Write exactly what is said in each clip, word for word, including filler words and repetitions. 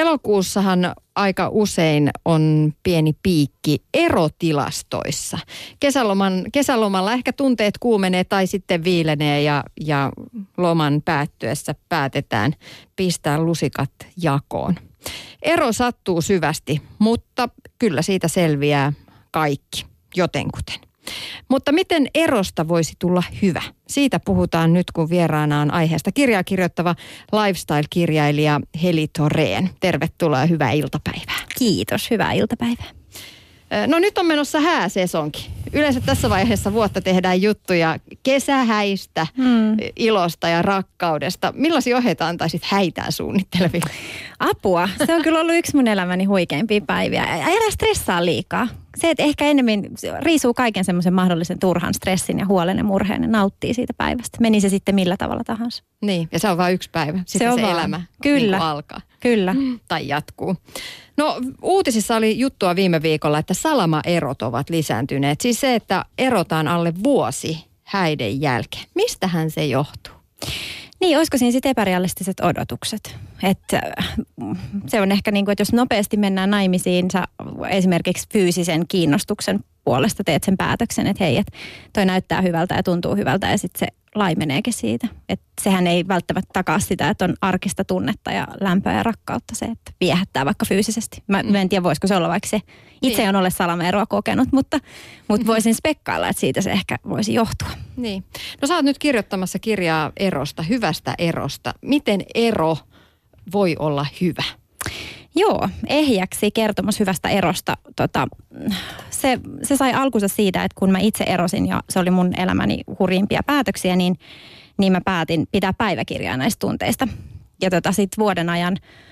elokuussahan aika usein on pieni piikki erotilastoissa. Kesäloman, kesälomalla ehkä tunteet kuumenee tai sitten viilenee ja, ja loman päättyessä päätetään pistää lusikat jakoon. Ero sattuu syvästi, mutta kyllä siitä selviää kaikki, jotenkuten. Mutta miten erosta voisi tulla hyvä? Siitä puhutaan nyt, kun vieraana on aiheesta kirjaa kirjoittava lifestyle-kirjailija Heli Thorén. Tervetuloa ja hyvää iltapäivää. Kiitos, hyvää iltapäivää. No nyt on menossa hääsesonki. Yleensä tässä vaiheessa vuotta tehdään juttuja kesähäistä, hmm. ilosta ja rakkaudesta. Millaisia ohjeita antaisit häitään suunnitteleville? Apua. Se on kyllä ollut yksi mun elämäni huikeimpia päiviä. Älä stressaa liikaa. Se, että ehkä enemmän riisuu kaiken semmoisen mahdollisen turhan stressin ja huolen ja murheen ja nauttii siitä päivästä. Meni se sitten millä tavalla tahansa. Niin, ja se on vain yksi päivä. Sitten se, se elämä kyllä. Niin alkaa. Kyllä. Tai jatkuu. No uutisissa oli juttua viime viikolla, että salamaerot ovat lisääntyneet. Siis se, että erotaan alle vuosi häiden jälkeen. Mistähän se johtuu? Niin, olisiko siinä sitten epärealistiset odotukset? Että se on ehkä niin kuin, että jos nopeasti mennään naimisiin, sä esimerkiksi fyysisen kiinnostuksen puolesta teet sen päätöksen, että hei, että toi näyttää hyvältä ja tuntuu hyvältä ja sitten se laimeneekin siitä. Että sehän ei välttämättä takaa sitä, että on arkista tunnetta ja lämpöä ja rakkautta se, että viehättää vaikka fyysisesti. Mä, mä en tiedä, voisiko se olla vaikka se. Itse niin. En ole salamaeroa kokenut, mutta, mutta voisin spekkailla, että siitä se ehkä voisi johtua. Niin. No sä oot nyt kirjoittamassa kirjaa erosta, hyvästä erosta. Miten ero voi olla hyvä? Joo, ehjäksi kertomus hyvästä erosta. Tota, se, se sai alkunsa siitä, että kun mä itse erosin ja se oli mun elämäni hurjimpia päätöksiä, niin, niin mä päätin pitää päiväkirjaa näistä tunteista. Ja tota, sitten vuoden ajan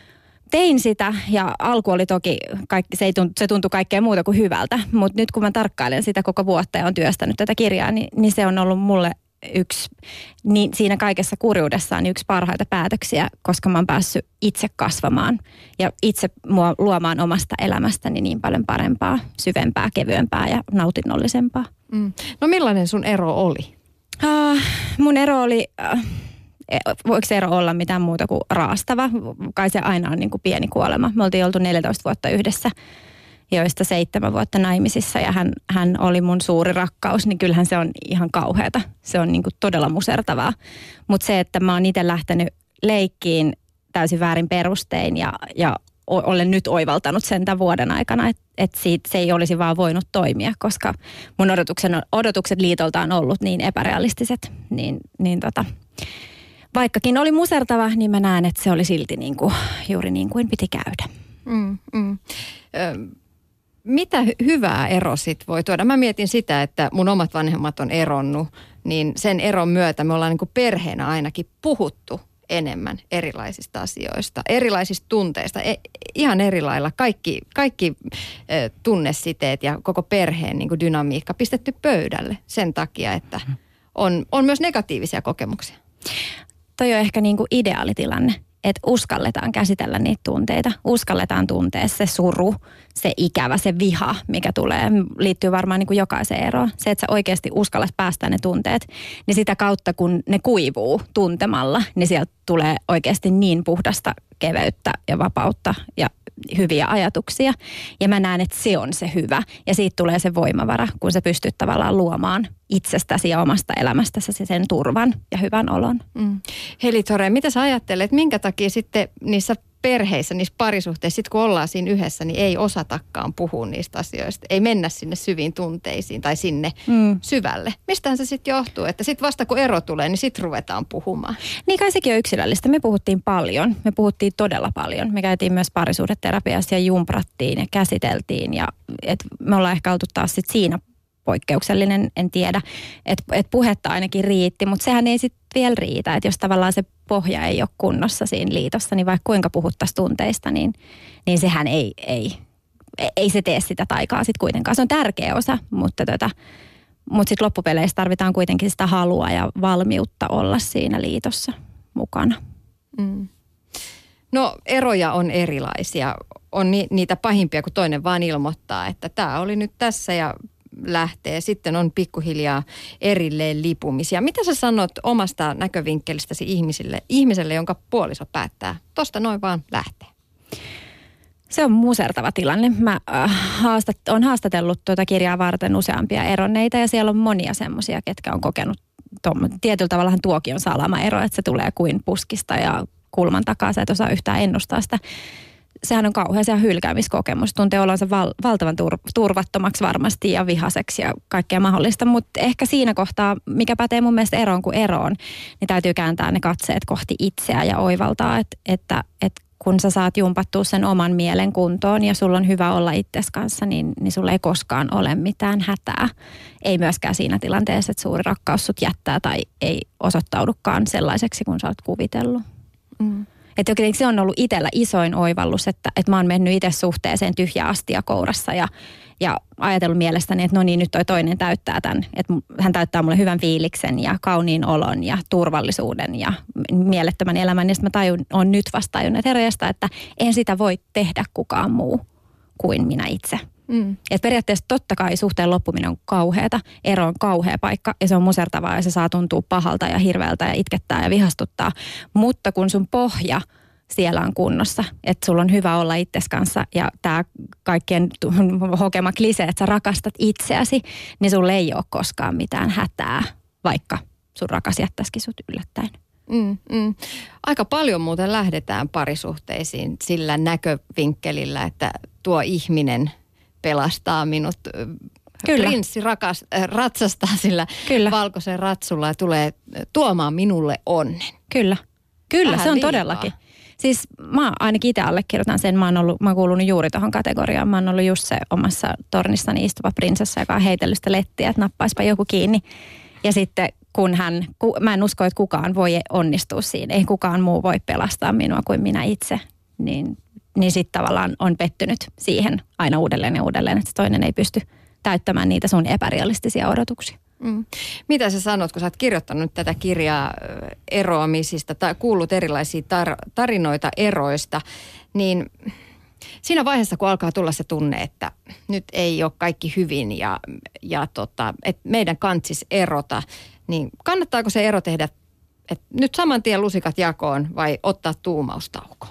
tein sitä ja alku oli toki, kaikki, se, ei tuntu, se tuntui kaikkea muuta kuin hyvältä. Mutta nyt kun mä tarkkailen sitä koko vuotta ja olen työstänyt tätä kirjaa, niin, niin se on ollut mulle yksi, niin siinä kaikessa kurjuudessaan yksi parhaita päätöksiä, koska mä oon päässyt itse kasvamaan ja itse mua luomaan omasta elämästäni niin paljon parempaa, syvempää, kevyempää ja nautinnollisempaa. Mm. No millainen sun ero oli? Uh, mun ero oli, uh, voiko se ero olla mitään muuta kuin raastava? Kai se aina on niin kuin pieni kuolema. Me oltiin oltu neljätoista vuotta yhdessä, joista seitsemän vuotta naimisissa ja hän, hän oli mun suuri rakkaus, niin kyllähän se on ihan kauheata. Se on niin kuin todella musertavaa. Mutta se, että mä oon itse lähtenyt leikkiin täysin väärin perustein ja, ja olen nyt oivaltanut sen tämän vuoden aikana, että et siitä se ei olisi vaan voinut toimia, koska mun odotukset liitolta on ollut niin epärealistiset, niin, niin tota, vaikkakin oli musertava, niin mä näen, että se oli silti niin kuin, juuri niin kuin piti käydä. Mm, mm. Ö, mitä hyvää ero sit voi tuoda? Mä mietin sitä, että mun omat vanhemmat on eronnut, niin sen eron myötä me ollaan niin kuin perheenä ainakin puhuttu enemmän erilaisista asioista, erilaisista tunteista, e, ihan eri lailla. Kaikki, kaikki e, tunnesiteet ja koko perheen niin kuin dynamiikka pistetty pöydälle sen takia, että on, on myös negatiivisia kokemuksia. Toi on ehkä niin kuin ideaalitilanne, että uskalletaan käsitellä niitä tunteita, uskalletaan tuntea se suru, se ikävä, se viha, mikä tulee, liittyy varmaan niin kuin jokaiseen eroon. Se, että sä oikeasti uskallat päästää ne tunteet, niin sitä kautta kun ne kuivuu tuntemalla, niin sieltä tulee oikeasti niin puhdasta keveyttä ja vapautta ja hyviä ajatuksia. Ja mä näen, että se on se hyvä. Ja siitä tulee se voimavara, kun sä pystyt tavallaan luomaan itsestäsi ja omasta elämästäsi sen turvan ja hyvän olon. Mm. Heli Thorén, mitä sä ajattelet, minkä takia sitten niissä perheissä, niissä parisuhteissa, sit kun ollaan siinä yhdessä, niin ei osatakaan puhua niistä asioista. Ei mennä sinne syviin tunteisiin tai sinne mm. syvälle. Mistähän se sitten johtuu, että sitten vasta kun ero tulee, niin sitten ruvetaan puhumaan? Niin kai sekin on yksilöllistä. Me puhuttiin paljon. Me puhuttiin todella paljon. Me käytiin myös parisuhdeterapiassa ja jumprattiin ja käsiteltiin. Ja et me ollaan ehkä oltu taas sit siinä poikkeuksellinen, en tiedä, että et puhetta ainakin riitti, mutta sehän ei sitten vielä riitä, että jos tavallaan se pohja ei ole kunnossa siinä liitossa, niin vaikka kuinka puhuttaisiin tunteista, niin, niin sehän ei, ei, ei se tee sitä taikaa sitten kuitenkaan. Se on tärkeä osa, mutta, tota, mutta sitten loppupeleissä tarvitaan kuitenkin sitä halua ja valmiutta olla siinä liitossa mukana. Mm. No eroja on erilaisia. On ni, niitä pahimpia, kun toinen vaan ilmoittaa, että tämä oli nyt tässä ja lähtee. Sitten on pikkuhiljaa erilleen lipumisia. Mitä sä sanot omasta näkövinkkelistäsi ihmisille, ihmiselle, jonka puoliso päättää, tosta noin vaan lähtee? Se on musertava tilanne. Mä äh, haastat, olen haastatellut tuota kirjaa varten useampia eronneita ja siellä on monia semmoisia, ketkä on kokenut tom, tietyllä tavallahan tuokin on salamaero, että se tulee kuin puskista ja kulman takaa. Sä et osaa yhtään ennustaa sitä. Sehän on kauhea se hylkäämiskokemus. Tuntee olonsa val, valtavan tur, turvattomaksi varmasti ja vihaseksi ja kaikkea mahdollista. Mutta ehkä siinä kohtaa, mikä pätee mun mielestä eroon kuin eroon, niin täytyy kääntää ne katseet kohti itseä ja oivaltaa, että, että, että kun sä saat jumpattua sen oman mielen kuntoon ja sulla on hyvä olla itsesi kanssa, niin, niin sulla ei koskaan ole mitään hätää. Ei myöskään siinä tilanteessa, että suuri rakkaus sut jättää tai ei osoittaudukaan sellaiseksi, kun sä oot kuvitellut. Mm. Että jotenkin se on ollut itsellä isoin oivallus, että, että mä oon mennyt itse suhteeseen tyhjä astia kourassa ja, ja ajatellut mielestäni, että no niin, nyt toi toinen täyttää tämän. Että hän täyttää mulle hyvän fiiliksen ja kauniin olon ja turvallisuuden ja mielettömän elämän. Ja sitten mä tajun, on nyt vasta tajunnut herjasta, että en sitä voi tehdä kukaan muu kuin minä itse. Mm. Että periaatteessa totta kai suhteen loppuminen on kauheata, ero on kauhea paikka ja se on musertavaa ja se saa tuntua pahalta ja hirveältä ja itkettää ja vihastuttaa. Mutta kun sun pohja siellä on kunnossa, että sulla on hyvä olla itsesi kanssa ja tämä kaikkien hokema klise, että sä rakastat itseäsi, niin sulla ei ole koskaan mitään hätää, vaikka sun rakas jättäisikin sut yllättäen. Mm, mm. Aika paljon muuten lähdetään parisuhteisiin sillä näkövinkkelillä, että tuo ihminen pelastaa minut. Kyllä. Prinssi rakas, äh, ratsastaa sillä Kyllä. valkoisen ratsulla ja tulee tuomaan minulle onnen. Kyllä, Kyllä se on liikaa. Todellakin. Siis mä ainakin itse allekirjoitan sen, mä oon, ollut, mä oon kuulunut juuri tuohon kategoriaan. Mä oon ollut just se omassa tornissani istuva prinsessa, joka on heitellyt sitä lettiä, että nappaispa joku kiinni. Ja sitten kun hän, ku, mä en usko, että kukaan voi onnistua siinä, ei kukaan muu voi pelastaa minua kuin minä itse, niin, niin sitten tavallaan on pettynyt siihen aina uudelleen ja uudelleen, että toinen ei pysty täyttämään niitä sun epärealistisia odotuksia. Mm. Mitä sä sanot, kun sä oot kirjoittanut tätä kirjaa eroamisista tai kuullut erilaisia tar- tarinoita eroista, niin siinä vaiheessa, kun alkaa tulla se tunne, että nyt ei ole kaikki hyvin ja, ja tota, että meidän kantsis erota, niin kannattaako se ero tehdä, että nyt saman tien lusikat jakoon vai ottaa tuumaustauko?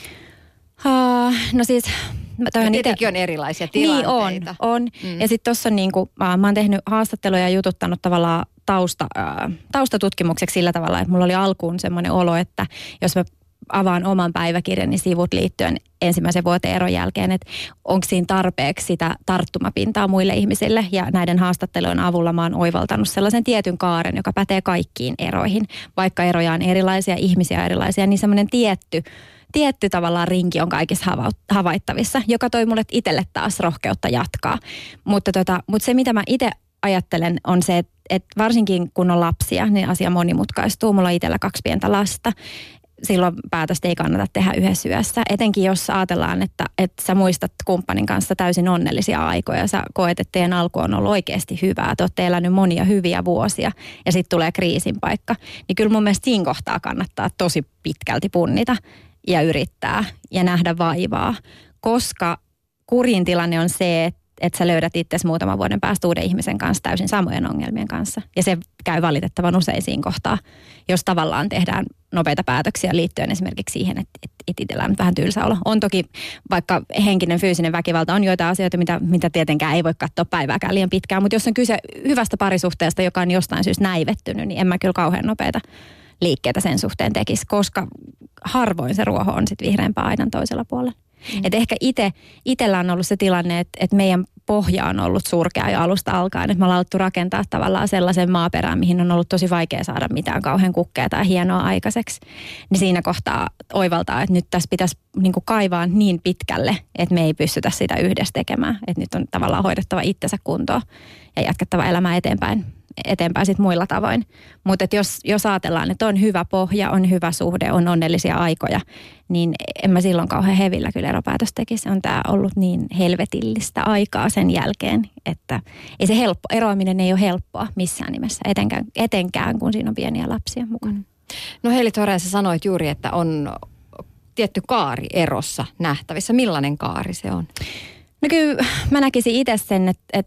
Uh, no siis... Tietenkin ite... on erilaisia tilanteita. Niin on, on. Mm. Ja sitten tuossa on niinku, mä oon tehnyt haastatteluja ja jututtanut tavallaan tausta, äh, taustatutkimukseksi sillä tavalla, että mulla oli alkuun semmoinen olo, että jos mä avaan oman päiväkirjani sivut liittyen ensimmäisen vuoteen eron jälkeen, että onko siinä tarpeeksi sitä tarttumapintaa muille ihmisille. Ja näiden haastattelujen avulla mä oon oivaltanut sellaisen tietyn kaaren, joka pätee kaikkiin eroihin. Vaikka eroja on erilaisia, ihmisiä erilaisia, niin semmoinen tietty Tietty tavallaan rinki on kaikissa havaittavissa, joka toi mulle itselle taas rohkeutta jatkaa. Mutta, tota, mutta se, mitä mä itse ajattelen, on se, että, että varsinkin kun on lapsia, niin asia monimutkaistuu. Mulla on itsellä kaksi pientä lasta. Silloin päätöstä ei kannata tehdä yhdessä yössä. Etenkin jos ajatellaan, että, että sä muistat kumppanin kanssa täysin onnellisia aikoja. Sä koet, että teidän alku on ollut oikeasti hyvää. Te olette elänyt monia hyviä vuosia ja sitten tulee kriisin paikka. Niin kyllä mun mielestä siinä kohtaa kannattaa tosi pitkälti punnita ja yrittää ja nähdä vaivaa, koska kurjin tilanne on se, että, että sä löydät itsesi muutaman vuoden päästä uuden ihmisen kanssa täysin samojen ongelmien kanssa. Ja se käy valitettavan usein siinä kohtaa, jos tavallaan tehdään nopeita päätöksiä liittyen esimerkiksi siihen, että, että, että itsellä on vähän tylsä olo. On toki, vaikka henkinen, fyysinen väkivalta on joitain asioita, mitä, mitä tietenkään ei voi katsoa päivääkään liian pitkään, mutta jos on kyse hyvästä parisuhteesta, joka on jostain syystä näivettynyt, niin en mä kyllä kauhean nopeita liikkeitä sen suhteen tekisi, koska harvoin se ruoho on sitten vihreämpää aidan toisella puolella. Mm. Et ehkä ite, itellä on ollut se tilanne, että, että meidän pohja on ollut surkea jo alusta alkaen, että me ollaan alettu rakentaa tavallaan sellaisen maaperään, mihin on ollut tosi vaikea saada mitään kauhean kukkeaa tai hienoa aikaiseksi. Niin siinä kohtaa oivaltaa, että nyt tässä pitäisi niin kuin kaivaa niin pitkälle, että me ei pystytä sitä yhdessä tekemään. Että nyt on tavallaan hoidettava itsensä kuntoon ja jatkettava elämää eteenpäin. eteenpäin sit muilla tavoin. Mutta jos, jos ajatellaan, että on hyvä pohja, on hyvä suhde, on onnellisia aikoja, niin en mä silloin kauhean hevillä kyllä eropäätös tekisi. On tää ollut niin helvetillistä aikaa sen jälkeen, että ei se helppo, eroaminen ei ole helppoa missään nimessä, etenkään, etenkään kun siinä on pieniä lapsia mukana. No Heili Thorén, sä sanoit juuri, että on tietty kaari erossa nähtävissä. Millainen kaari se on? No kyllä mä näkisin itse sen, että, että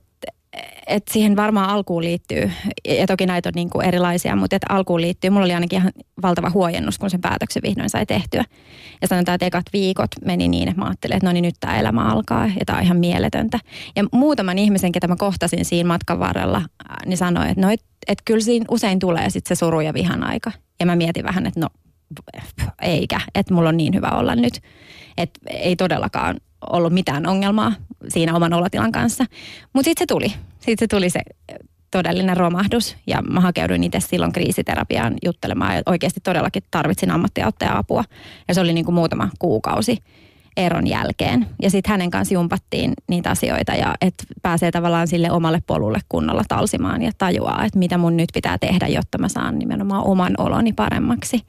että siihen varmaan alkuun liittyy, ja toki näitä on niin kuin erilaisia, mutta että alkuun liittyy, mulla oli ainakin ihan valtava huojennus, kun sen päätöksen vihdoin sai tehtyä. Ja sanotaan, että ekat viikot meni niin, että mä ajattelin, että no niin nyt tämä elämä alkaa, ja tämä on ihan mieletöntä. Ja muutaman ihmisen, ketä mä kohtasin siinä matkan varrella, niin sanoi, että no et, et kyllä siinä usein tulee sitten se suru ja vihan aika. Ja mä mietin vähän, että no eikä, että mulla on niin hyvä olla nyt, että ei todellakaan ollut mitään ongelmaa siinä oman olotilan kanssa. Mutta sitten se tuli. Sitten se tuli se todellinen romahdus ja mä hakeuduin itse silloin kriisiterapiaan juttelemaan ja oikeasti todellakin tarvitsin ammattiauttajan apua. Ja se oli niin kuin muutama kuukausi eron jälkeen. Ja sitten hänen kanssa jumpattiin niitä asioita ja että pääsee tavallaan sille omalle polulle kunnolla talsimaan ja tajuaa, että mitä mun nyt pitää tehdä, jotta mä saan nimenomaan oman oloni paremmaksi.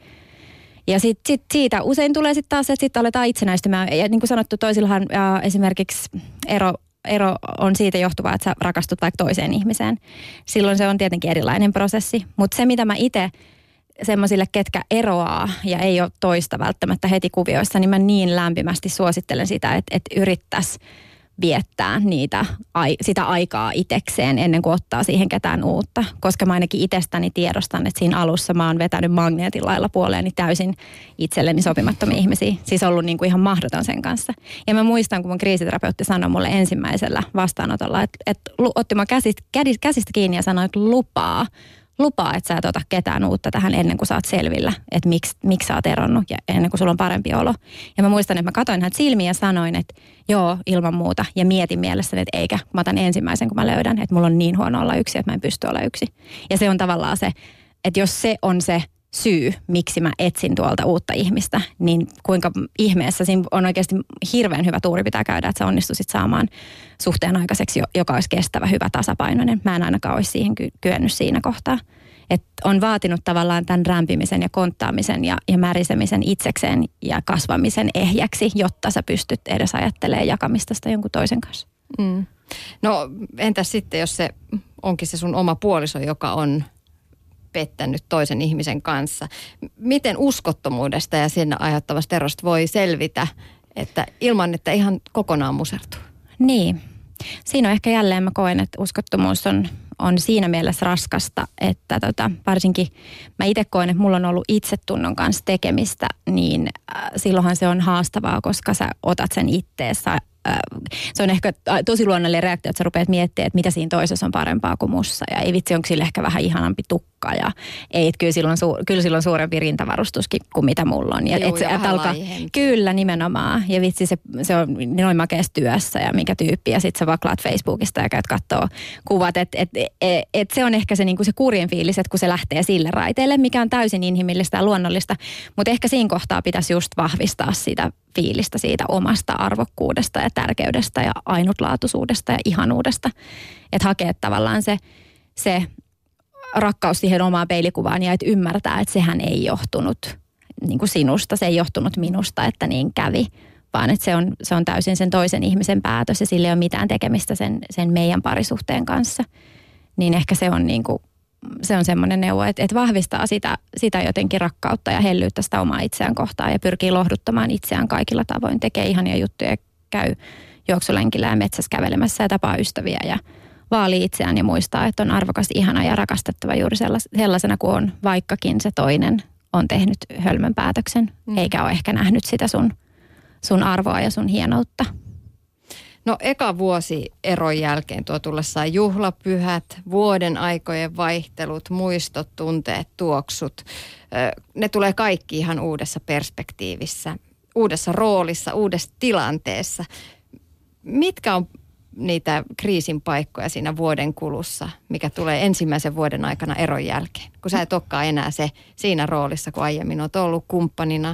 Ja sitten sit siitä usein tulee sitten taas, että sitten aletaan itsenäistymään. Ja niin kuin sanottu, toisillahan ja esimerkiksi ero, ero on siitä johtuvaa, että sä rakastut vaikka toiseen ihmiseen. Silloin se on tietenkin erilainen prosessi. Mutta se, mitä mä itse semmoisille, ketkä eroaa ja ei ole toista välttämättä heti kuvioissa, niin mä niin lämpimästi suosittelen sitä, että, että yrittäisi viettää niitä, sitä aikaa itekseen ennen kuin ottaa siihen ketään uutta. Koska mä ainakin itsestäni tiedostan, että siinä alussa mä oon vetänyt magneetin lailla puoleeni täysin itselleni sopimattomia ihmisiä. Siis ollut niin kuin ihan mahdoton sen kanssa. Ja mä muistan, kun mun kriisiterapeutti sanoi mulle ensimmäisellä vastaanotolla, että, että otti mä käsistä, käsistä kiinni ja sanoi, että lupaa. Lupaa, että sä et ota ketään uutta tähän ennen kuin sä oot selvillä, että miksi, miksi sä oot eronnut ja ennen kuin sulla on parempi olo. Ja mä muistan, että mä katsoin hänet silmiin ja sanoin, että joo, ilman muuta. Ja mietin mielessäni, että eikä. Mä otan ensimmäisen, kun mä löydän, että mulla on niin huono olla yksi, että mä en pysty olla yksi. Ja se on tavallaan se, että jos se on se syy, miksi mä etsin tuolta uutta ihmistä, niin kuinka ihmeessä siinä on oikeasti hirveän hyvä tuuri pitää käydä, että sä onnistuisit saamaan suhteen aikaiseksi, joka olisi kestävä, hyvä, tasapainoinen. Mä en ainakaan olisi siihen ky- kyennyt siinä kohtaa. Että on vaatinut tavallaan tämän rämpimisen ja konttaamisen ja, ja märisemisen itsekseen ja kasvamisen ehjäksi, jotta sä pystyt edes ajattelemaan jakamista sitä jonkun toisen kanssa. Mm. No entäs sitten, jos se onkin se sun oma puoliso, joka on pettänyt toisen ihmisen kanssa. Miten uskottomuudesta ja sen aiheuttavasta erosta voi selvitä, että ilman, että ihan kokonaan musertuu? Niin. Siinä on ehkä jälleen mä koen, että uskottomuus on, on siinä mielessä raskasta, että tota, varsinkin mä itse koen, että mulla on ollut itsetunnon kanssa tekemistä, niin äh, silloinhan se on haastavaa, koska sä otat sen itteessä. Se on ehkä tosi luonnollinen reaktio, että sä rupeat miettimään, että mitä siinä toisessa on parempaa kuin mussa. Ja ei vitsi, onko sillä ehkä vähän ihanampi tukka. Ja ei, kyllä silloin, kyllä silloin suurempi rintavarustuskin kuin mitä mulla on. Ja Joo, et, ja et alkaa, kyllä, nimenomaan. Ja vitsi, se, se on noin makeassa työssä ja mikä tyyppi. Ja sit sä vaklaat Facebookista ja käyt kattoo kuvat. Että et, et, et se on ehkä se, niinku se kurjen fiilis, että kun se lähtee sille raiteelle, mikä on täysin inhimillistä ja luonnollista. Mutta ehkä siinä kohtaa pitäisi just vahvistaa sitä fiilistä siitä omasta arvokkuudesta ja tärkeydestä ja ainutlaatuisuudesta ja ihanuudesta. Että hakee tavallaan se, se rakkaus siihen omaan peilikuvaan ja että ymmärtää, että sehän ei johtunut niin kuin sinusta, se ei johtunut minusta, että niin kävi, vaan että se on, se on täysin sen toisen ihmisen päätös ja sillä ei ole mitään tekemistä sen, sen meidän parisuhteen kanssa. Niin ehkä se on niin kuin se on semmoinen neuvo, että, että vahvistaa sitä, sitä jotenkin rakkautta ja hellyyttä sitä omaa itseään kohtaan ja pyrkii lohduttamaan itseään kaikilla tavoin. Tekee ihania juttuja, käy juoksulenkillä ja metsässä kävelemässä ja tapaa ystäviä ja vaalii itseään ja muistaa, että on arvokas, ihana ja rakastettava juuri sellaisena kuin on, vaikkakin se toinen on tehnyt hölmön päätöksen, mm. eikä ole ehkä nähnyt sitä sun, sun arvoa ja sun hienoutta. No eka vuosi eron jälkeen tuo tullessaan juhlapyhät, vuoden aikojen vaihtelut, muistot, tunteet, tuoksut. Ne tulee kaikki ihan uudessa perspektiivissä, uudessa roolissa, uudessa tilanteessa. Mitkä on niitä kriisin paikkoja siinä vuoden kulussa, mikä tulee ensimmäisen vuoden aikana eron jälkeen? Kun sä et olekaan enää se siinä roolissa, kun aiemmin olet ollut kumppanina,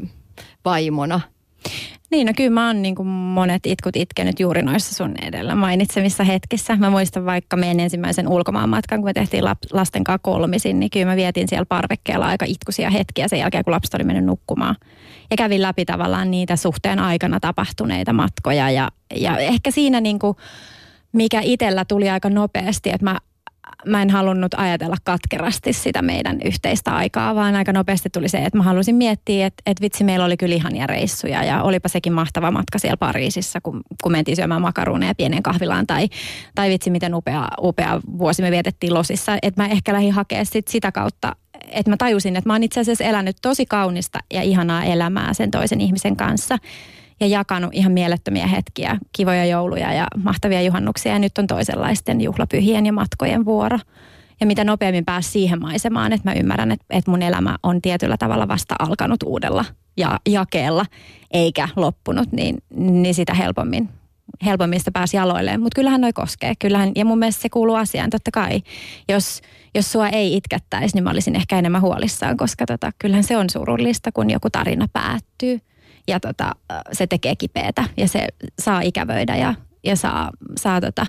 vaimona. Niin, no kyllä mä oon niin kuin monet itkut itkenyt juuri noissa sun edellä mainitsemissa hetkissä. Mä muistan vaikka meidän ensimmäisen ulkomaanmatkan, kun me tehtiin lasten kanssa kolmisin, niin kyllä mä vietin siellä parvekkeella aika itkuisia hetkiä sen jälkeen, kun lapset oli mennyt nukkumaan. Ja kävin läpi tavallaan niitä suhteen aikana tapahtuneita matkoja ja, ja ehkä siinä niin kuin, mikä itsellä tuli aika nopeasti, että mä mä en halunnut ajatella katkerasti sitä meidän yhteistä aikaa, vaan aika nopeasti tuli se, että mä halusin miettiä, että, että vitsi, meillä oli kyllä ihania reissuja ja olipa sekin mahtava matka siellä Pariisissa, kun, kun mentiin syömään makaroneja pieneen kahvilaan tai, tai vitsi, miten upea, upea vuosi me vietettiin Losissa. Että mä ehkä lähdin hakemaan sit sitä kautta, että mä tajusin, että mä oon itse asiassa elänyt tosi kaunista ja ihanaa elämää sen toisen ihmisen kanssa ja jakanut ihan mielettömiä hetkiä, kivoja jouluja ja mahtavia juhannuksia. Ja nyt on toisenlaisten juhlapyhien ja matkojen vuoro. Ja mitä nopeammin pääsi siihen maisemaan, että mä ymmärrän, että, että mun elämä on tietyllä tavalla vasta alkanut uudella ja jakeella, eikä loppunut, niin, niin sitä helpommin, helpommin sitä pääsi jaloilleen. Mutta kyllähän noi koskee. Kyllähän, ja mun mielestä se kuuluu asiaan, totta kai. Jos, jos sua ei itkettäisi, niin mä olisin ehkä enemmän huolissaan, koska tota, kyllähän se on surullista, kun joku tarina päättyy. Ja tota, se tekee kipeätä ja se saa ikävöidä ja, ja saa, saa, tota,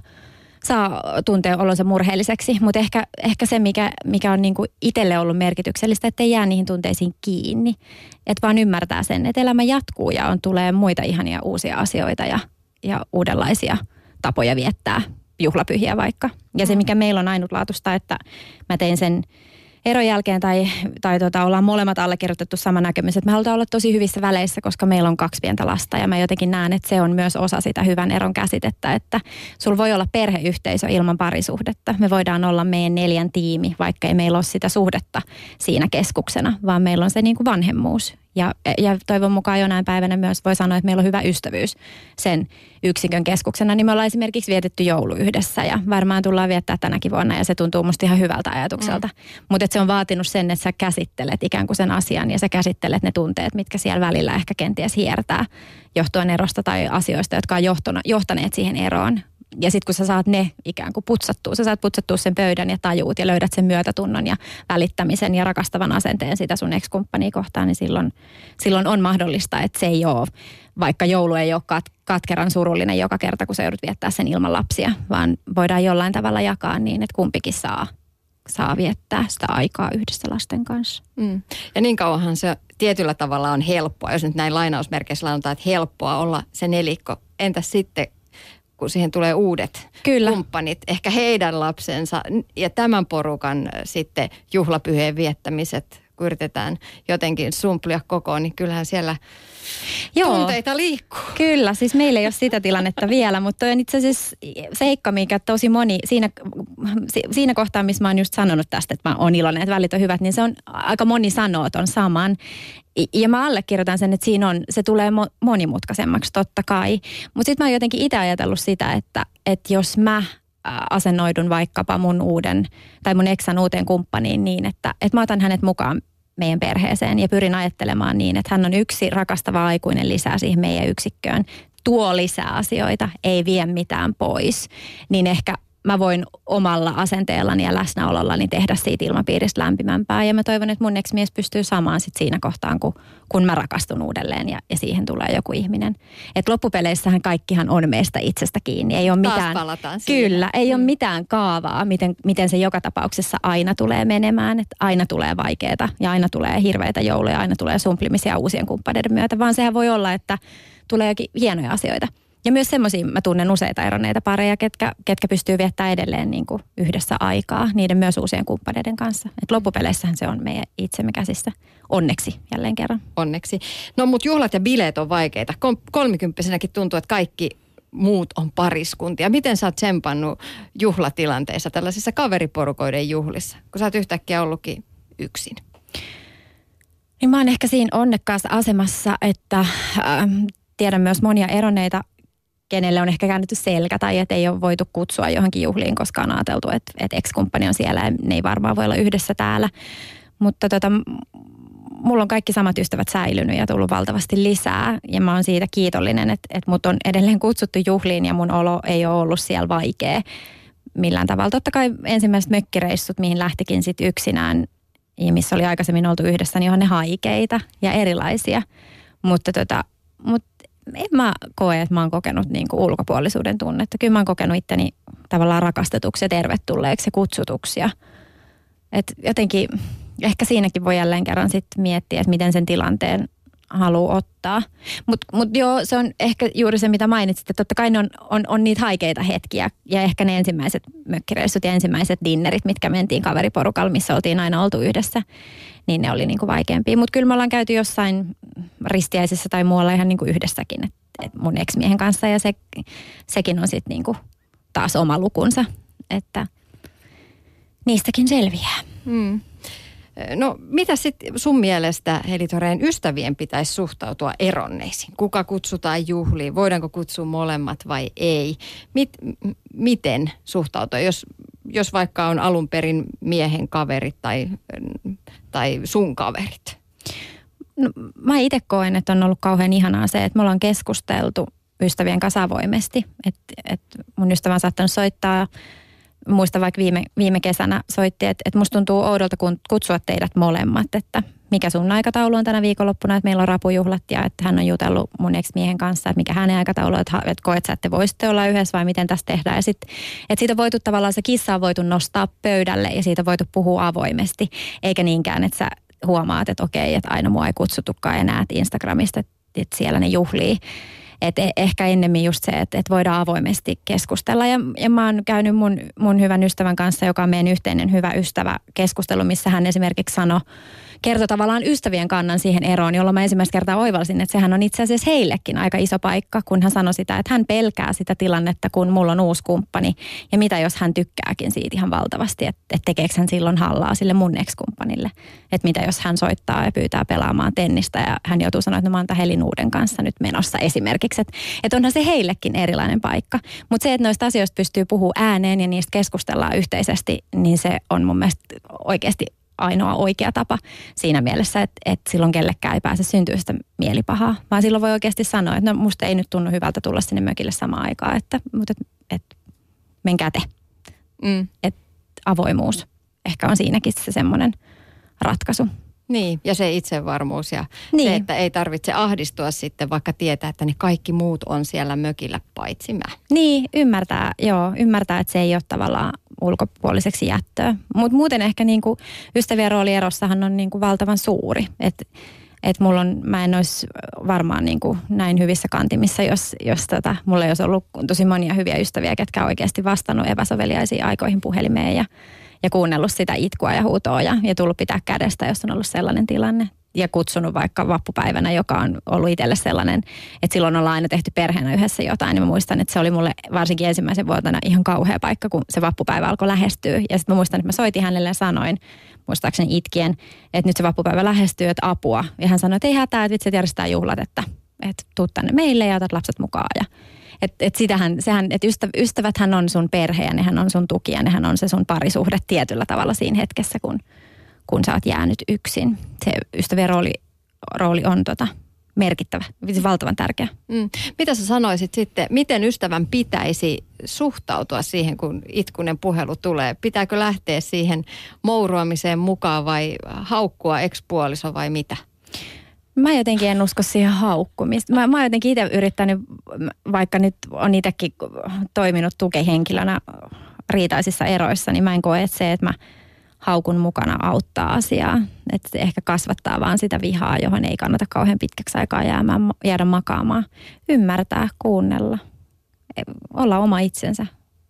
saa tuntea olonsa murheelliseksi. Mutta ehkä, ehkä se, mikä, mikä on niinku itselle ollut merkityksellistä, että ei jää niihin tunteisiin kiinni. Että vaan ymmärtää sen, että elämä jatkuu ja on, tulee muita ihania uusia asioita ja, ja uudenlaisia tapoja viettää juhlapyhiä vaikka. Ja se, mikä meillä on ainutlaatuista, että mä tein sen eron jälkeen tai, tai tota, ollaan molemmat allekirjoitettu sama näkemys, että me halutaan olla tosi hyvissä väleissä, koska meillä on kaksi pientä lasta ja mä jotenkin näen, että se on myös osa sitä hyvän eron käsitettä, että sulla voi olla perheyhteisö ilman parisuhdetta. Me voidaan olla meidän neljän tiimi, vaikka ei meillä ole sitä suhdetta siinä keskuksena, vaan meillä on se niin kuin vanhemmuus. Ja, ja toivon mukaan jonain päivänä myös voi sanoa, että meillä on hyvä ystävyys sen yksikön keskuksena. Niin me ollaan esimerkiksi vietetty joulu yhdessä ja varmaan tullaan viettää tänäkin vuonna ja se tuntuu musta ihan hyvältä ajatukselta. Mm. Mutta se on vaatinut sen, että sä käsittelet ikään kuin sen asian ja sä käsittelet ne tunteet, mitkä siellä välillä ehkä kenties hiertää johtuen erosta tai asioista, jotka on johtona, johtaneet siihen eroon. Ja sitten kun sä saat ne ikään kuin putsattua, sä saat putsattua sen pöydän ja tajuut ja löydät sen myötätunnon ja välittämisen ja rakastavan asenteen sitä sun ex-kumppania kohtaan, niin silloin, silloin on mahdollista, että se ei ole, vaikka joulu ei ole kat, katkeran surullinen joka kerta, kun sä joudut viettää sen ilman lapsia, vaan voidaan jollain tavalla jakaa niin, että kumpikin saa, saa viettää sitä aikaa yhdessä lasten kanssa. Mm. Ja niin kauanhan se tietyllä tavalla on helppoa, jos nyt näin lainausmerkeissä launataan, että helppoa olla se nelikko. Entäs sitten, kun siihen tulee uudet Kyllä. kumppanit, ehkä heidän lapsensa ja tämän porukan sitten juhlapyhien viettämiset, kun yritetään jotenkin sumplia kokoon, niin kyllähän siellä Joo, tunteita liikkuu. Kyllä, siis meillä ei ole sitä tilannetta vielä, mutta on itse asiassa seikka, mikä tosi moni, siinä, siinä kohtaa, missä mä oon just sanonut tästä, että mä oon iloinen, että välit on hyvät, niin se on aika moni sanoo ton saman. Ja mä allekirjoitan sen, että siinä on, se tulee monimutkaisemmaksi totta kai. Mutta sitten mä oon jotenkin itse ajatellut sitä, että, että jos mä asennoidun vaikkapa mun uuden tai mun eksän uuteen kumppaniin niin, että, että mä otan hänet mukaan meidän perheeseen ja pyrin ajattelemaan niin, että hän on yksi rakastava aikuinen lisää siihen meidän yksikköön. Tuo lisää asioita, ei vie mitään pois, niin ehkä mä voin omalla asenteellani ja läsnäolollani tehdä siitä ilmapiiristä lämpimämpää. Ja mä toivon, että mun ex-mies pystyy samaan sit siinä kohtaan, kun, kun mä rakastun uudelleen ja, ja siihen tulee joku ihminen. Et loppupeleissähän kaikkihan on meistä itsestä kiinni. Ei ole Taas mitään, palataan siihen. Kyllä, ei mm. ole mitään kaavaa, miten, miten se joka tapauksessa aina tulee menemään. Että aina tulee vaikeaa ja aina tulee hirveitä jouluja, aina tulee sumplimisia uusien kumppaneiden myötä. Vaan sehän voi olla, että tulee jokin hienoja asioita. Ja myös semmoisia, mä tunnen useita eronneita pareja, ketkä, ketkä pystyy viettämään edelleen niin kuin yhdessä aikaa, niiden myös uusien kumppaneiden kanssa. Et loppupeleissähän se on meidän itsemme käsissä. Onneksi jälleen kerran. Onneksi. No mut juhlat ja bileet on vaikeita. Kolmikymppisenäkin tuntuu, että kaikki muut on pariskuntia. Miten sä oot tsempannut juhlatilanteissa, tällaisissa kaveriporukoiden juhlissa, kun sä oot yhtäkkiä ollutkin yksin? Niin mä oon ehkä siinä onnekkaassa asemassa, että äh, tiedän myös monia eronneita, kenelle on ehkä käännetty selkä tai että ei ole voitu kutsua johonkin juhliin, koska on ajateltu, että, että ex-kumppani on siellä ja ne ei varmaan voi olla yhdessä täällä. Mutta tota, mulla on kaikki samat ystävät säilynyt ja tullut valtavasti lisää ja mä oon siitä kiitollinen, että, että mut on edelleen kutsuttu juhliin ja mun olo ei ole ollut siellä vaikea millään tavalla. Totta kai ensimmäiset mökkireissut, mihin lähtikin sitten yksinään ja missä oli aikaisemmin oltu yhdessä, niin on ne haikeita ja erilaisia. Mutta tota, mut en mä koe, että mä oon kokenut niin kuin ulkopuolisuuden tunnetta. Kyllä mä oon kokenut itteni tavallaan rakastetuksi ja tervetulleeksi ja kutsutuksi. Ja, et jotenkin ehkä siinäkin voi jälleen kerran sitten miettiä, että miten sen tilanteen haluaa ottaa. Mutta mut joo, se on ehkä juuri se, mitä mainitsit, että totta kai ne on, on, on niitä haikeita hetkiä ja ehkä ne ensimmäiset mökkireissut ja ensimmäiset dinnerit, mitkä mentiin kaveriporukalla, missä oltiin aina oltu yhdessä, niin ne oli niinku vaikeampia. Mutta kyllä me ollaan käyty jossain ristiäisissä tai muualla ihan niinku yhdessäkin, että et mun ex-miehen kanssa ja se, sekin on sitten niinku taas oma lukunsa, että niistäkin selviää. Hmm. No mitä sitten sun mielestä, Heli Thorén, ystävien pitäisi suhtautua eronneisiin? Kuka kutsutaan juhliin? Voidaanko kutsua molemmat vai ei? Mit, m- miten suhtautua, jos, jos vaikka on alun perin miehen kaverit tai, tai sun kaverit? No, mä itse koen, että on ollut kauhean ihanaa se, että me ollaan keskusteltu ystävien kanssa avoimesti. Että et mun ystävä on saattanut soittaa. Muistan vaikka viime, viime kesänä soitti, että, että musta tuntuu oudolta kun kutsua teidät molemmat, että mikä sun aikataulu on tänä viikonloppuna, että meillä on rapujuhlat ja että hän on jutellut mun ex-miehen kanssa, että mikä hänen aikataulu on, että, että koet sä, että te voisitte olla yhdessä vai miten tässä tehdään. Ja sit, että siitä on voitu tavallaan, se kissa on voitu nostaa pöydälle ja siitä on voitu puhua avoimesti, eikä niinkään, että sä huomaat, että okei, että aina mua ei kutsutukaan ja näet Instagramista, että, että siellä ne juhlii. Että ehkä ennemmin just se, että, että voidaan avoimesti keskustella. Ja, ja mä oon käynyt mun, mun hyvän ystävän kanssa, joka on meidän yhteinen hyvä ystävä, keskustelu, missä hän esimerkiksi sanoi, kertoi tavallaan ystävien kannan siihen eroon, jolloin mä ensimmäistä kertaa oivalsin, että sehän on itse asiassa heillekin aika iso paikka, kun hän sanoi sitä, että hän pelkää sitä tilannetta, kun mulla on uusi kumppani. Ja mitä jos hän tykkääkin siitä ihan valtavasti, että, että tekeekö hän silloin hallaa sille mun ex-kumppanille. Että mitä jos hän soittaa ja pyytää pelaamaan tennistä ja hän joutuu sanoa, että no mä oon tämän Helin uuden kanssa nyt menossa esimerkiksi. Että, että onhan se heillekin erilainen paikka. Mutta se, että noista asioista pystyy puhumaan ääneen ja niistä keskustellaan yhteisesti, niin se on mun mielestä oikeasti ainoa oikea tapa siinä mielessä, että, että silloin kellekään ei pääse syntyä sitä mielipahaa, vaan silloin voi oikeasti sanoa, että no musta ei nyt tunnu hyvältä tulla sinne mökille samaan aikaan, että, mutta et, et, menkää te. Mm. Että avoimuus ehkä on siinäkin se semmoinen ratkaisu. Niin, ja se itsevarmuus ja niin. Se, että ei tarvitse ahdistua sitten, vaikka tietää, että ne kaikki muut on siellä mökillä paitsi mä. Niin, ymmärtää, joo, ymmärtää, että se ei ole tavallaan ulkopuoliseksi jättöä. Mutta muuten ehkä niinku ystävien roolierossahan on niinku valtavan suuri. Että et mulla on, mä en olisi varmaan niinku näin hyvissä kantimissa, jos, jos tota, mulla ei olisi ollut tosi monia hyviä ystäviä, ketkä oikeasti vastannut epäsoveliaisiin aikoihin puhelimeen ja ja kuunnellut sitä itkua ja huutoa ja, ja tullut pitää kädestä, jos on ollut sellainen tilanne. Ja kutsunut vaikka vappupäivänä, joka on ollut itselle sellainen, että silloin ollaan aina tehty perheenä yhdessä jotain. Ja mä muistan, että se oli mulle varsinkin ensimmäisen vuotena ihan kauhea paikka, kun se vappupäivä alkoi lähestyä. Ja sitten mä muistan, että mä soitin hänelle ja sanoin, muistaakseni itkien, että nyt se vappupäivä lähestyy, että apua. Ja hän sanoi, että ei hätää, että vitsi, että järjestetään juhlat, että, että tuut tänne meille ja otat lapset mukaan. Ja Että et sitähän, sehän, että ystäv, ystäväthän on sun perhe ja nehän on sun tuki ja nehän on se sun parisuhde tietyllä tavalla siinä hetkessä, kun, kun sä oot jäänyt yksin. Se ystävien rooli, rooli on tota merkittävä, valtavan tärkeä. Mm. Mitä sä sanoisit sitten, miten ystävän pitäisi suhtautua siihen, kun itkunen puhelu tulee? Pitääkö lähteä siihen mouruamiseen mukaan vai haukkua ex-puoliso vai mitä? Mä jotenkin en usko siihen haukkumista. Mä, mä oon jotenkin itse yrittänyt, vaikka nyt on itsekin toiminut tukehenkilönä riitaisissa eroissa, niin mä en koe, että se, että mä haukun mukana auttaa asiaa. Että se ehkä kasvattaa vaan sitä vihaa, johon ei kannata kauhean pitkäksi aikaa jäämään, jäädä makaamaan. Ymmärtää, kuunnella, olla oma itsensä.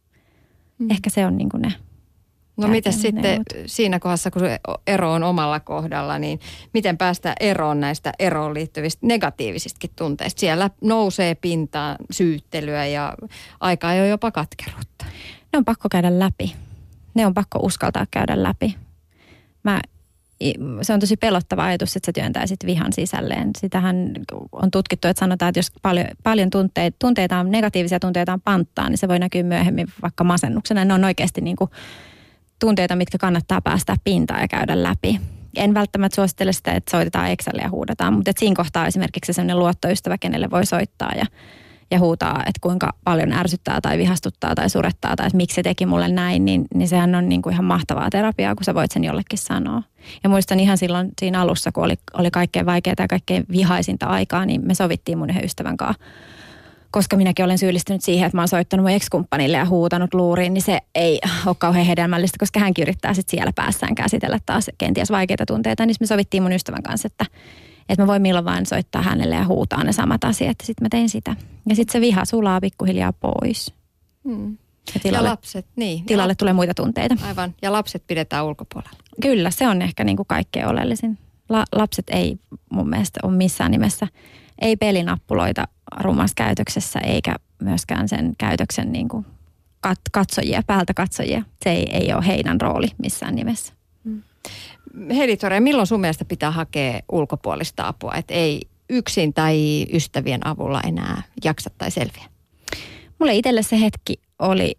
Mm. Ehkä se on niin kuin ne. No miten sitten neuvot. Siinä kohdassa, kun ero on omalla kohdalla, niin miten päästä eroon näistä eroon liittyvistä negatiivisistakin tunteista? Siellä nousee pintaan syyttelyä ja aika jo jopa katkeruutta. Ne on pakko käydä läpi. Ne on pakko uskaltaa käydä läpi. Mä, se on tosi pelottava ajatus, että sä työntäisit vihan sisälleen. Sitähän on tutkittu, että sanotaan, että jos paljon, paljon tunteita, tunteita on, negatiivisia tunteita on panttaa, niin se voi näkyä myöhemmin vaikka masennuksena. Ne on oikeasti niin kuin tunteita, mitkä kannattaa päästä pintaan ja käydä läpi. En välttämättä suosittele sitä, että soitetaan Excelle ja huudetaan, mutta siinä kohtaa esimerkiksi sellainen luottoystävä, kenelle voi soittaa ja, ja huutaa, että kuinka paljon ärsyttää tai vihastuttaa tai surettaa tai että miksi se teki mulle näin, niin, niin sehän on niin kuin ihan mahtavaa terapiaa, kun sä voit sen jollekin sanoa. Ja muistan ihan silloin siinä alussa, kun oli, oli kaikkein vaikeaa ja kaikkein vihaisinta aikaa, niin me sovittiin mun yhden ystävän kanssa. Koska minäkin olen syyllistynyt siihen, että mä oon soittanut mun ex-kumppanille ja huutanut luuriin, niin se ei ole kauhean hedelmällistä, koska hänkin yrittää sitten siellä päässään käsitellä taas kenties vaikeita tunteita. Niin me sovittiin mun ystävän kanssa, että, Että mä voin milloin vaan soittaa hänelle ja huutaa ne samat asiat, että sitten mä tein sitä. Ja sitten se viha sulaa pikkuhiljaa pois. Hmm. Ja tilalle, ja lapset, niin. Tilalle ja tulee muita tunteita. Aivan, ja lapset pidetään ulkopuolella. Kyllä, se on ehkä niin kuin kaikkein oleellisin. La, lapset ei mun mielestä ole missään nimessä, ei pelinappuloita rumassa käytöksessä, eikä myöskään sen käytöksen niin kuin kat, katsojia, päältä katsojia. Se ei, ei ole heidän rooli missään nimessä. Hmm. Heli Tore, milloin sun mielestä pitää hakea ulkopuolista apua, että ei yksin tai ystävien avulla enää jaksa tai selviä? Mulle itselle se hetki oli,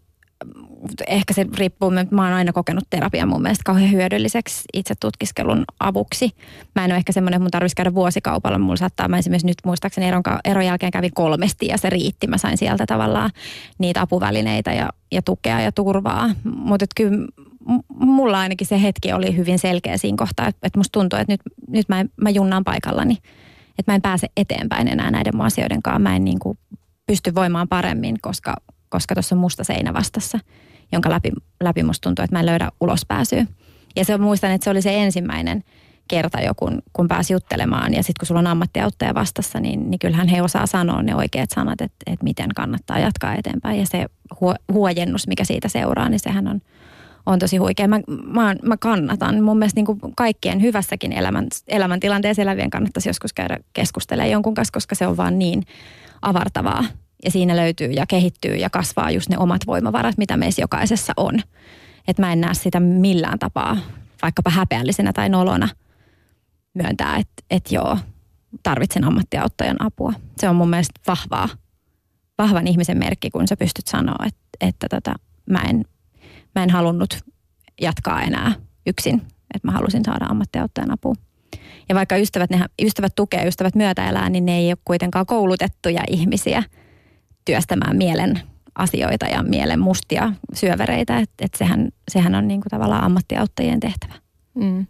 ehkä se riippuu, mä oon aina kokenut terapian mun mielestä kauhean hyödylliseksi itse tutkiskelun avuksi. Mä en ole ehkä semmoinen, että mun tarvitsisi käydä vuosikaupalla. Mulla saattaa, mä esimerkiksi nyt muistaakseni eron, eron jälkeen kävin kolmesti ja se riitti. Mä sain sieltä tavallaan niitä apuvälineitä ja, ja tukea ja turvaa. Mutta kyllä mulla ainakin se hetki oli hyvin selkeä siinä kohtaa, että, että musta tuntuu, että nyt, nyt mä, mä junnaan paikallani. Että mä en pääse eteenpäin enää näiden mun asioiden kanssa. Mä en niin kuin pysty voimaan paremmin, koska koska tuossa on musta seinä vastassa, jonka läpi, läpi musta tuntuu, että mä en löydä ulospääsyä. Ja se muistan, että se oli se ensimmäinen kerta jo, kun, kun pääsi juttelemaan. Ja sitten kun sulla on ammattiauttaja vastassa, niin, niin kyllähän he osaa sanoa ne oikeat sanat, että, että miten kannattaa jatkaa eteenpäin. Ja se huojennus, mikä siitä seuraa, niin sehän on, on tosi huikea. Mä, mä, mä kannatan. Mun mielestä niin kuin kaikkien hyvässäkin elämän, elämäntilanteessa elävien kannattaisi joskus käydä keskustelemaan jonkun kanssa, koska se on vaan niin avartavaa. Ja siinä löytyy ja kehittyy ja kasvaa just ne omat voimavarat, mitä meissä jokaisessa on. Että mä en näe sitä millään tapaa, vaikkapa häpeällisenä tai nolona myöntää, että, että joo, tarvitsen ammattiauttajan apua. Se on mun mielestä vahvaa, vahvan ihmisen merkki, kun sä pystyt sanoa, että, että tota, mä, en, mä en halunnut jatkaa enää yksin, että mä halusin saada ammattiauttajan apua. Ja vaikka ystävät, ne, ystävät tukee, ystävät myötäelää, niin ne ei ole kuitenkaan koulutettuja ihmisiä työstämään mielen asioita ja mielen mustia syövereitä, että et sehän, sehän on niinku tavallaan ammattiauttajien tehtävä. Mm.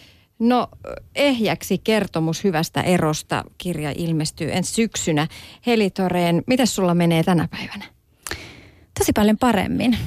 No ehjäksi kertomus hyvästä erosta. Kirja ilmestyy ensi syksynä. Heli Thorén, miten sulla menee tänä päivänä? Tosi paljon paremmin.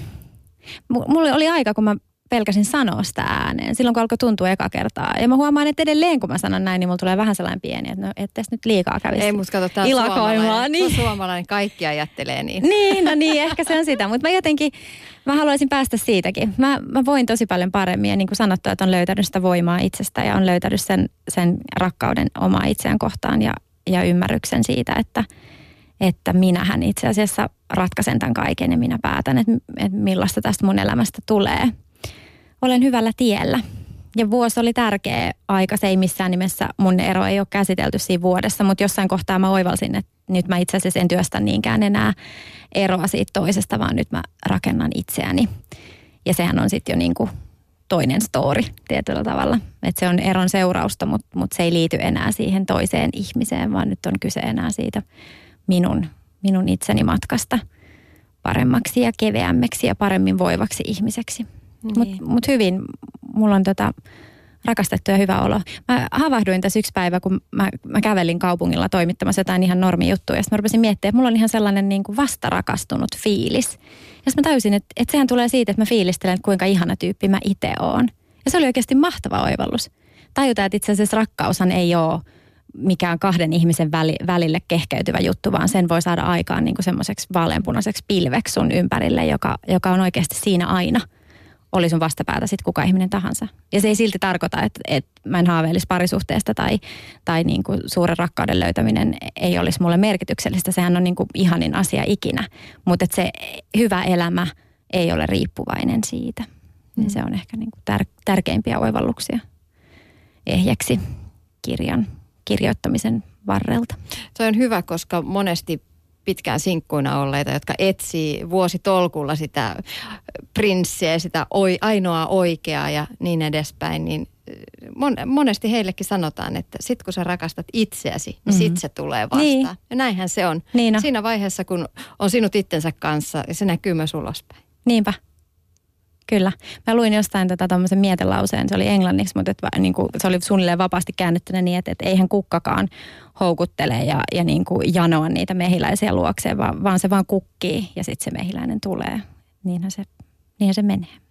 Mulla oli aika, kun mä pelkäsin sanoa sitä ääneen. Silloin kun alkoi tuntua eka kertaa. Ja mä huomaan, että edelleen kun mä sanon näin, niin mulla tulee vähän sellainen pieni, että no ettei nyt liikaa kävisi. Ei, mutta kato, tää on suomalainen. Niin. suomalainen. Kaikki ajattelee niin. Niin, no niin, ehkä se on sitä. Mutta mä jotenkin, mä haluaisin päästä siitäkin. Mä, mä voin tosi paljon paremmin. Ja niin kuin sanottu, että on löytänyt sitä voimaa itsestä ja on löytänyt sen, sen rakkauden omaa itseään kohtaan ja, ja ymmärryksen siitä, että, että minähän itse asiassa ratkaisen tämän kaiken ja minä päätän, että, että millaista tästä mun elämästä tulee. Olen hyvällä tiellä. Ja vuosi oli tärkeä aika. Se ei missään nimessä, mun ero ei ole käsitelty siinä vuodessa, mutta jossain kohtaa mä oivalsin, että nyt mä itse asiassa en työstä niinkään enää eroa siitä toisesta, vaan nyt mä rakennan itseäni. Ja sehän on sitten jo niin kuin toinen story tietyllä tavalla. Että se on eron seurausta, mutta, mutta se ei liity enää siihen toiseen ihmiseen, vaan nyt on kyse enää siitä minun, minun itseni matkasta paremmaksi ja keveämmäksi ja paremmin voivaksi ihmiseksi. Niin. Mutta mut hyvin, mulla on tota rakastettu ja hyvä olo. Mä havahduin tässä yksi päivä, kun mä, mä kävelin kaupungilla toimittamassa jotain ihan normijuttuja. Ja sitten mä rupesin miettimään, että mulla on ihan sellainen niin kuin vastarakastunut fiilis. Ja sitten mä täysin, että, että sehän tulee siitä, että mä fiilistelen, että kuinka ihana tyyppi mä itse oon. Ja se oli oikeasti mahtava oivallus. Tajutaan, että itse asiassa rakkaushan ei ole mikään kahden ihmisen väli, välille kehkeytyvä juttu, vaan sen voi saada aikaan niin kuin semmoiseksi vaaleanpunaiseksi pilveksi sun ympärille, joka, joka on oikeasti siinä aina. Oli sun vastapäätä sitten kuka ihminen tahansa. Ja se ei silti tarkoita, että, että mä en haaveilisi parisuhteesta tai, tai niin kuin suuren rakkauden löytäminen ei olisi mulle merkityksellistä. Sehän on niin kuin ihanin asia ikinä. Mutta se hyvä elämä ei ole riippuvainen siitä. Mm. Ja se on ehkä niin kuin tär- tärkeimpiä oivalluksia ehjäksi kirjan kirjoittamisen varrelta. Se on hyvä, koska monesti pitkään sinkkuina olleita, jotka etsii vuositolkulla sitä prinssiä, sitä oi, ainoaa oikeaa ja niin edespäin, niin mon, monesti heillekin sanotaan, että sit kun sä rakastat itseäsi, niin mm-hmm. sit se tulee vastaan. Niin. Ja näinhän se on. Niin on. Siinä vaiheessa, kun on sinut itsensä kanssa, ja se näkyy myös ulospäin. Niinpä. Kyllä. Mä luin jostain tätä tommosen mietelauseen, se oli englanniksi, mutta et, niin kuin, se oli suunnilleen vapaasti käännettynä niin, että et eihän kukkakaan houkuttele ja, ja niin kuin janoa niitä mehiläisiä luokseen, vaan, vaan se vaan kukkii ja sitten se mehiläinen tulee. Niinhän se, niinhän se menee.